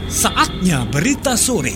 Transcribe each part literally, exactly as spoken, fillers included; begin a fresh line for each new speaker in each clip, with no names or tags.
Saatnya berita sore.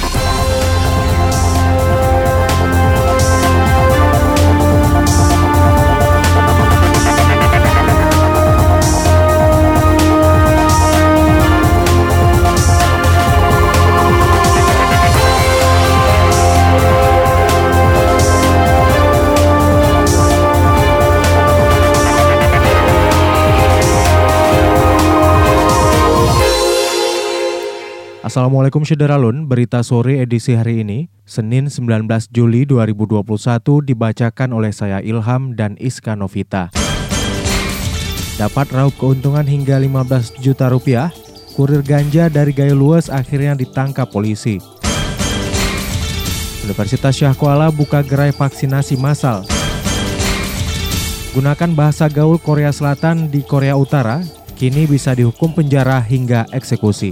Assalamualaikum Syederalun, berita sore edisi hari ini, Senin sembilan belas Juli dua ribu dua puluh satu dibacakan oleh saya Ilham dan Iska Novita. Dapat raup keuntungan hingga lima belas juta rupiah, kurir ganja dari Gayo Luwes akhirnya ditangkap polisi. Universitas Syah Kuala buka gerai vaksinasi massal. Gunakan bahasa gaul Korea Selatan di Korea Utara, kini bisa dihukum penjara hingga eksekusi.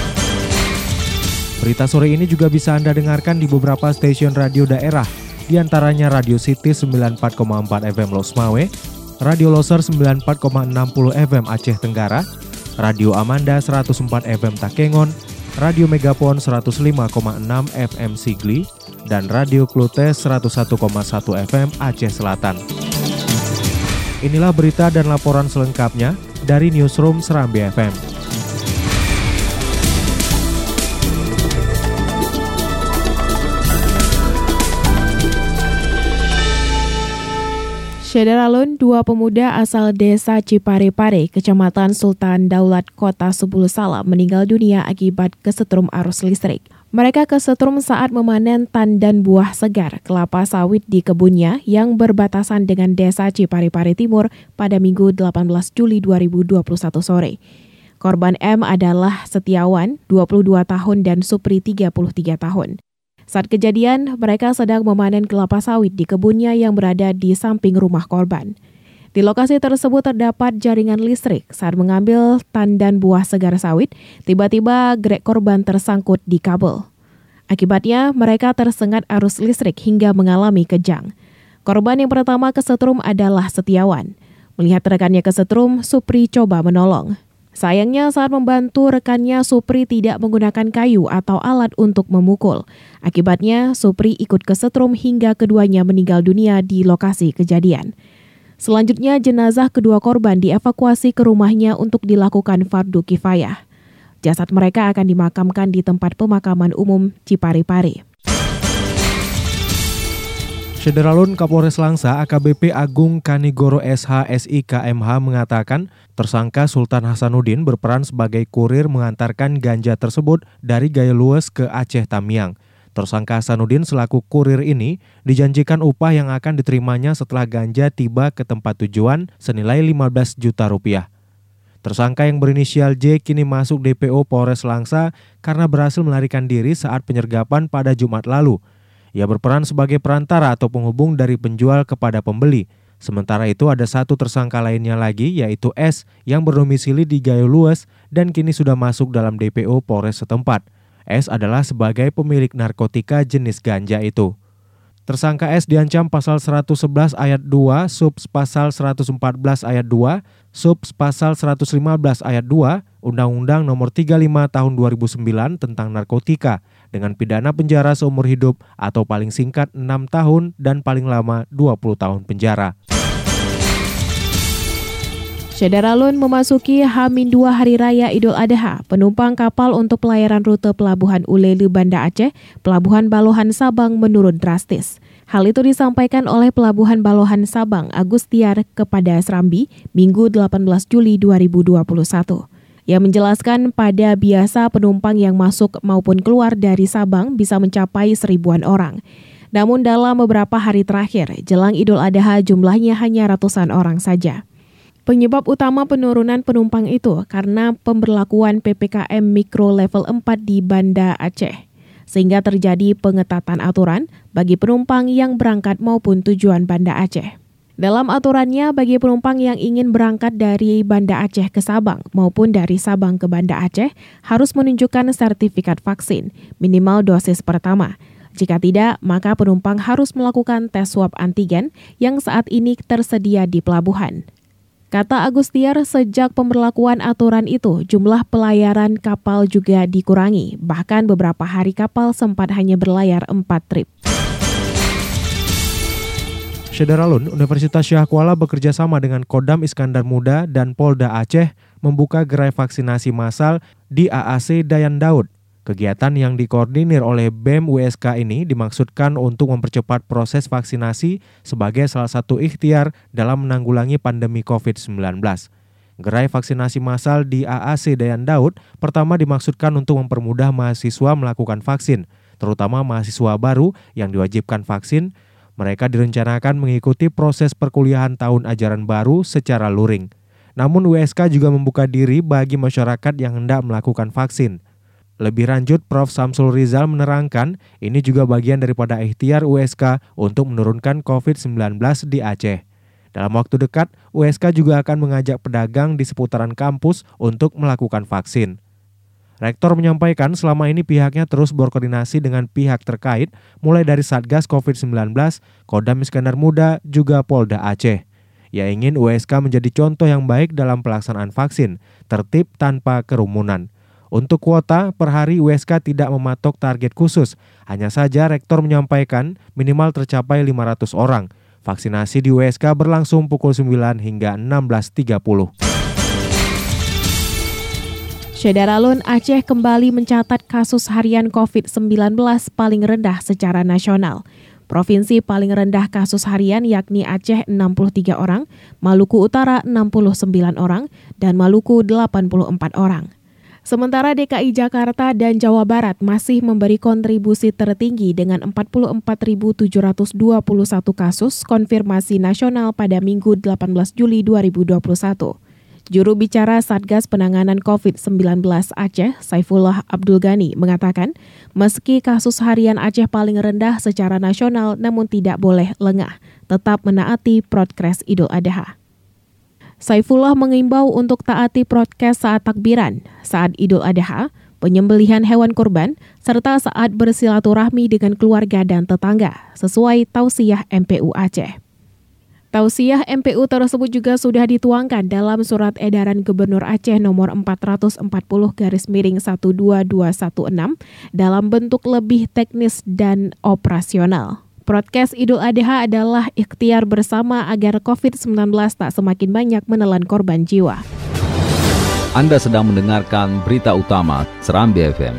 Berita sore ini juga bisa Anda dengarkan di beberapa stasiun radio daerah, di antaranya Radio City sembilan puluh empat koma empat F M Losmawe, Radio Loser sembilan puluh empat koma enam puluh F M Aceh Tenggara, Radio Amanda seratus empat F M Takengon, Radio Megapon seratus lima koma enam F M Sigli, dan Radio Klutes seratus satu koma satu F M Aceh Selatan. Inilah berita dan laporan selengkapnya dari Newsroom Serambi F M.
Syederalun, dua pemuda asal desa Ciparepare, Kecamatan Sultan Daulat, Kota Sebulu Salam meninggal dunia akibat kesetrum arus listrik. Mereka kesetrum saat memanen tandan buah segar kelapa sawit di kebunnya yang berbatasan dengan desa Ciparepare Timur pada Minggu delapan belas Juli dua ribu dua puluh satu sore. Korban M adalah Setiawan, dua puluh dua tahun, dan Supri, tiga puluh tiga tahun. Saat kejadian, mereka sedang memanen kelapa sawit di kebunnya yang berada di samping rumah korban. Di lokasi tersebut terdapat jaringan listrik. Saat mengambil tandan buah segar sawit, tiba-tiba gerek korban tersangkut di kabel. Akibatnya, mereka tersengat arus listrik hingga mengalami kejang. Korban yang pertama kesetrum adalah Setiawan. Melihat rekannya kesetrum, Supri coba menolong. Sayangnya saat membantu rekannya, Supri tidak menggunakan kayu atau alat untuk memukul. Akibatnya, Supri ikut kesetrum hingga keduanya meninggal dunia di lokasi kejadian. Selanjutnya, jenazah kedua korban dievakuasi ke rumahnya untuk dilakukan fardu kifayah. Jasad mereka akan dimakamkan di tempat pemakaman umum Ciparepare.
Syederalun, Kapolres Langsa A K B P Agung Kanigoro S H S I K M H mengatakan tersangka Sultan Hasanuddin berperan sebagai kurir mengantarkan ganja tersebut dari Gayo Luwes ke Aceh Tamiang. Tersangka Hasanuddin selaku kurir ini dijanjikan upah yang akan diterimanya setelah ganja tiba ke tempat tujuan senilai lima belas juta rupiah. Tersangka yang berinisial J kini masuk D P O Polres Langsa karena berhasil melarikan diri saat penyergapan pada Jumat lalu. Ia berperan sebagai perantara atau penghubung dari penjual kepada pembeli. Sementara itu ada satu tersangka lainnya lagi yaitu S yang berdomisili di Gayo Luwes dan kini sudah masuk dalam D P O Polres setempat. S adalah sebagai pemilik narkotika jenis ganja itu. Tersangka S diancam pasal seratus sebelas ayat dua, subs pasal seratus empat belas ayat dua, subs pasal seratus lima belas ayat dua, Undang-Undang Nomor tiga puluh lima Tahun dua ribu sembilan tentang narkotika dengan pidana penjara seumur hidup atau paling singkat enam tahun dan paling lama dua puluh tahun penjara.
Syederalun, memasuki H dua Hari Raya Idul Adha, penumpang kapal untuk pelayaran rute Pelabuhan Ulele Banda Aceh, Pelabuhan Balohan Sabang menurun drastis. Hal itu disampaikan oleh Pelabuhan Balohan Sabang Agustiar kepada Serambi, Minggu delapan belas Juli dua ribu dua puluh satu. Yang menjelaskan pada biasa penumpang yang masuk maupun keluar dari Sabang bisa mencapai seribuan orang. Namun dalam beberapa hari terakhir, jelang Idul Adha jumlahnya hanya ratusan orang saja. Penyebab utama penurunan penumpang itu karena pemberlakuan P P K M Mikro level empat di Banda Aceh, sehingga terjadi pengetatan aturan bagi penumpang yang berangkat maupun tujuan Banda Aceh. Dalam aturannya, bagi penumpang yang ingin berangkat dari Banda Aceh ke Sabang maupun dari Sabang ke Banda Aceh harus menunjukkan sertifikat vaksin, minimal dosis pertama. Jika tidak, maka penumpang harus melakukan tes swab antigen yang saat ini tersedia di pelabuhan. Kata Agustiar, sejak pemberlakuan aturan itu, jumlah pelayaran kapal juga dikurangi. Bahkan beberapa hari kapal sempat hanya berlayar empat trip.
Syederalun, Universitas Syah Kuala bekerja sama dengan Kodam Iskandar Muda dan Polda Aceh membuka gerai vaksinasi massal di A A C Dayan Daud. Kegiatan yang dikoordinir oleh B E M U S K ini dimaksudkan untuk mempercepat proses vaksinasi sebagai salah satu ikhtiar dalam menanggulangi pandemi covid sembilan belas. Gerai vaksinasi massal di A A C Dayan Daud pertama dimaksudkan untuk mempermudah mahasiswa melakukan vaksin, terutama mahasiswa baru yang diwajibkan vaksin. Mereka direncanakan mengikuti proses perkuliahan tahun ajaran baru secara luring. Namun U S K juga membuka diri bagi masyarakat yang hendak melakukan vaksin. Lebih lanjut, Profesor Samsul Rizal menerangkan ini juga bagian daripada ikhtiar U S K untuk menurunkan covid sembilan belas di Aceh. Dalam waktu dekat, U S K juga akan mengajak pedagang di seputaran kampus untuk melakukan vaksin. Rektor menyampaikan selama ini pihaknya terus berkoordinasi dengan pihak terkait, mulai dari Satgas covid sembilan belas, Kodam Iskandar Muda, juga Polda Aceh. Ia ingin U S K menjadi contoh yang baik dalam pelaksanaan vaksin, tertib tanpa kerumunan. Untuk kuota, per hari U S K tidak mematok target khusus. Hanya saja Rektor menyampaikan minimal tercapai lima ratus orang. Vaksinasi di U S K berlangsung pukul sembilan hingga enam belas tiga puluh.
Syederalun, Aceh kembali mencatat kasus harian covid sembilan belas paling rendah secara nasional. Provinsi paling rendah kasus harian yakni Aceh enam puluh tiga orang, Maluku Utara enam puluh sembilan orang, dan Maluku delapan puluh empat orang. Sementara D K I Jakarta dan Jawa Barat masih memberi kontribusi tertinggi dengan empat puluh empat ribu tujuh ratus dua puluh satu kasus konfirmasi nasional pada Minggu delapan belas Juli dua ribu dua puluh satu. Juru bicara Satgas Penanganan covid sembilan belas Aceh, Saifullah Abdul Ghani, mengatakan meski kasus harian Aceh paling rendah secara nasional namun tidak boleh lengah, tetap menaati Prokes Idul Adha. Saifullah mengimbau untuk taati prokes saat takbiran, saat Idul Adha, penyembelihan hewan kurban, serta saat bersilaturahmi dengan keluarga dan tetangga, sesuai tausiah M P U Aceh. Tausiah M P U tersebut juga sudah dituangkan dalam Surat Edaran Gubernur Aceh nomor empat ratus empat puluh garis miring satu dua dua satu enam dalam bentuk lebih teknis dan operasional. Prokes Idul Adha adalah ikhtiar bersama agar covid sembilan belas tak semakin banyak menelan korban jiwa.
Anda sedang mendengarkan berita utama Serambi F M.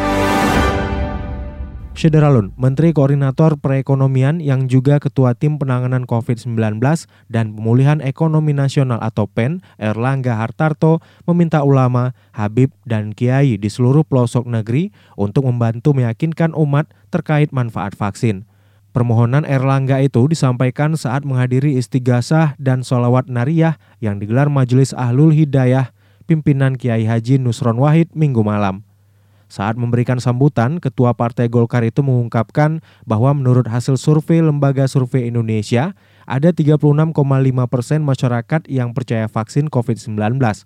Syederalun, Menteri Koordinator Perekonomian yang juga Ketua Tim Penanganan covid sembilan belas dan Pemulihan Ekonomi Nasional atau P E N, Erlangga Hartarto, meminta ulama, habib, dan kiai di seluruh pelosok negeri untuk membantu meyakinkan umat terkait manfaat vaksin. Permohonan Erlangga itu disampaikan saat menghadiri istighasah dan sholawat nariyah yang digelar Majelis Ahlul Hidayah, pimpinan Kiai Haji Nusron Wahid Minggu malam. Saat memberikan sambutan, Ketua Partai Golkar itu mengungkapkan bahwa menurut hasil survei Lembaga Survei Indonesia, ada tiga puluh enam koma lima persen masyarakat yang percaya vaksin covid sembilan belas.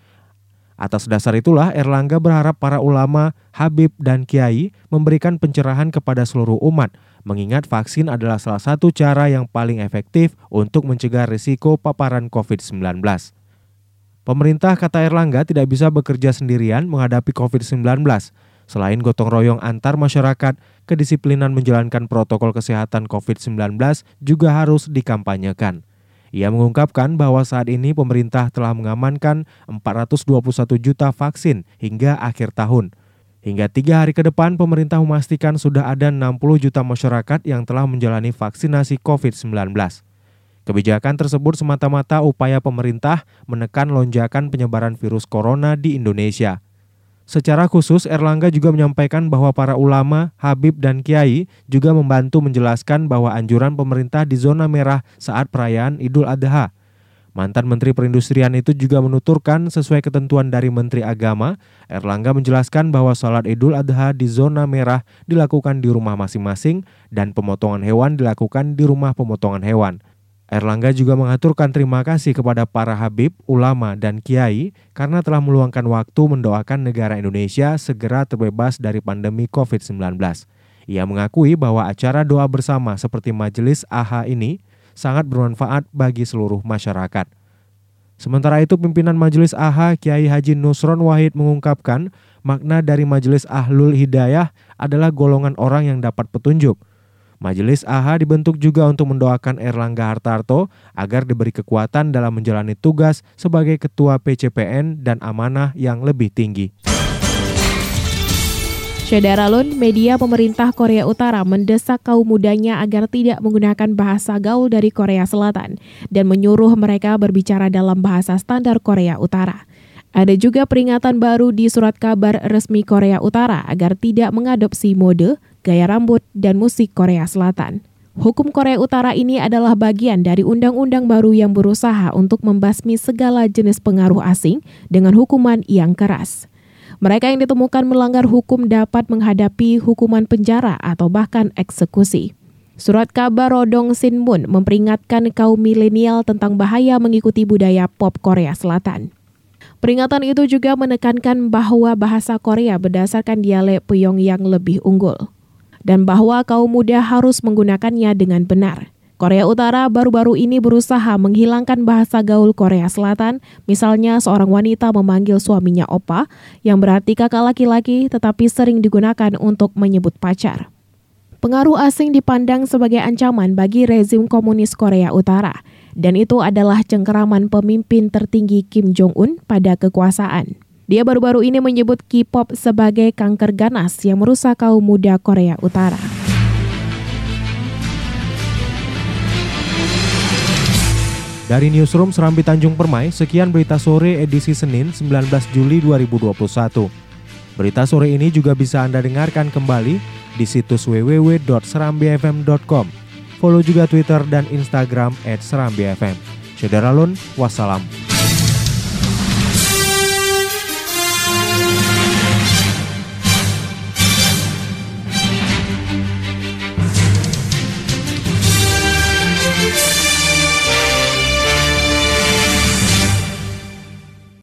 Atas dasar itulah Erlangga berharap para ulama, habib, dan kiai memberikan pencerahan kepada seluruh umat, mengingat vaksin adalah salah satu cara yang paling efektif untuk mencegah risiko paparan covid sembilan belas. Pemerintah, kata Erlangga, tidak bisa bekerja sendirian menghadapi covid sembilan belas. Selain gotong royong antar masyarakat, kedisiplinan menjalankan protokol kesehatan covid sembilan belas juga harus dikampanyekan. Ia mengungkapkan bahwa saat ini pemerintah telah mengamankan empat ratus dua puluh satu juta vaksin hingga akhir tahun. Hingga tiga hari ke depan, pemerintah memastikan sudah ada enam puluh juta masyarakat yang telah menjalani vaksinasi covid sembilan belas. Kebijakan tersebut semata-mata upaya pemerintah menekan lonjakan penyebaran virus corona di Indonesia. Secara khusus, Erlangga juga menyampaikan bahwa para ulama, habib, dan kiai juga membantu menjelaskan bahwa anjuran pemerintah di zona merah saat perayaan Idul Adha. Mantan Menteri Perindustrian itu juga menuturkan sesuai ketentuan dari Menteri Agama, Erlangga menjelaskan bahwa sholat Idul Adha di zona merah dilakukan di rumah masing-masing dan pemotongan hewan dilakukan di rumah pemotongan hewan. Erlangga juga mengaturkan terima kasih kepada para habib, ulama, dan kiai karena telah meluangkan waktu mendoakan negara Indonesia segera terbebas dari pandemi covid sembilan belas. Ia mengakui bahwa acara doa bersama seperti Majelis A H ini sangat bermanfaat bagi seluruh masyarakat. Sementara itu, pimpinan Majelis A H Kiai Haji Nusron Wahid mengungkapkan makna dari Majelis Ahlul Hidayah adalah golongan orang yang dapat petunjuk. Majelis A H dibentuk juga untuk mendoakan Erlangga Hartarto agar diberi kekuatan dalam menjalani tugas sebagai Ketua P C P N dan amanah yang lebih tinggi.
Syederalun, media pemerintah Korea Utara mendesak kaum mudanya agar tidak menggunakan bahasa gaul dari Korea Selatan dan menyuruh mereka berbicara dalam bahasa standar Korea Utara. Ada juga peringatan baru di surat kabar resmi Korea Utara agar tidak mengadopsi mode, gaya rambut, dan musik Korea Selatan. Hukum Korea Utara ini adalah bagian dari undang-undang baru yang berusaha untuk membasmi segala jenis pengaruh asing dengan hukuman yang keras. Mereka yang ditemukan melanggar hukum dapat menghadapi hukuman penjara atau bahkan eksekusi. Surat kabar Rodong Sinmun memperingatkan kaum milenial tentang bahaya mengikuti budaya pop Korea Selatan. Peringatan itu juga menekankan bahwa bahasa Korea berdasarkan dialek Pyongyang lebih unggul, dan bahwa kaum muda harus menggunakannya dengan benar. Korea Utara baru-baru ini berusaha menghilangkan bahasa gaul Korea Selatan, misalnya seorang wanita memanggil suaminya opa, yang berarti kakak laki-laki tetapi sering digunakan untuk menyebut pacar. Pengaruh asing dipandang sebagai ancaman bagi rezim komunis Korea Utara, dan itu adalah cengkeraman pemimpin tertinggi Kim Jong-un pada kekuasaan. Dia baru-baru ini menyebut K-pop sebagai kanker ganas yang merusak kaum muda Korea Utara.
Dari Newsroom Serambi Tanjung Permai, sekian berita sore edisi Senin sembilan belas Juli dua ribu dua puluh satu. Berita sore ini juga bisa Anda dengarkan kembali di situs w w w dot serambi f m dot com. Follow juga Twitter dan Instagram at serambi f m. Syederalun, wassalam.